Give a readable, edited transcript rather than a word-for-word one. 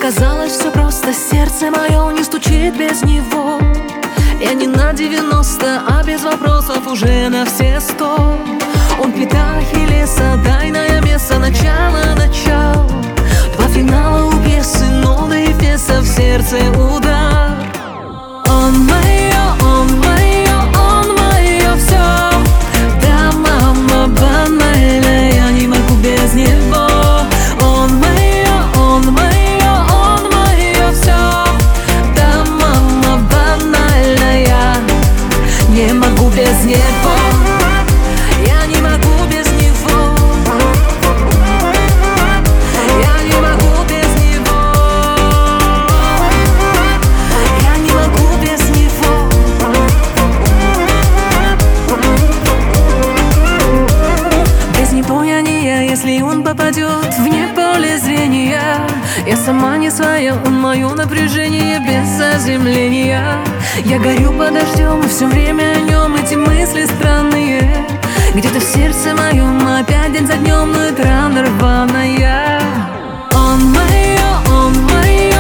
казалось все просто, сердце мое не стучит без него. Я не на 90, а без вопросов уже на все 100. Он пята Ахиллеса, тайное место, начало. Два финала у пьесы, новые пьеса, в сердце удар. Он мое все. Да, мама банальная, я не могу без него. Он мое все. Да, мама банальная, не могу без него. Я не могу без него. Я не могу без него. Я не могу без него. Без него я не я, если он попадет вне поля зрения. Я сама не своя, он мое напряжение без заземления. Я горю под дождем и все время о нем эти мысли странные. Где-то в сердце моем опять день за днем, но это рана рваная. Он мое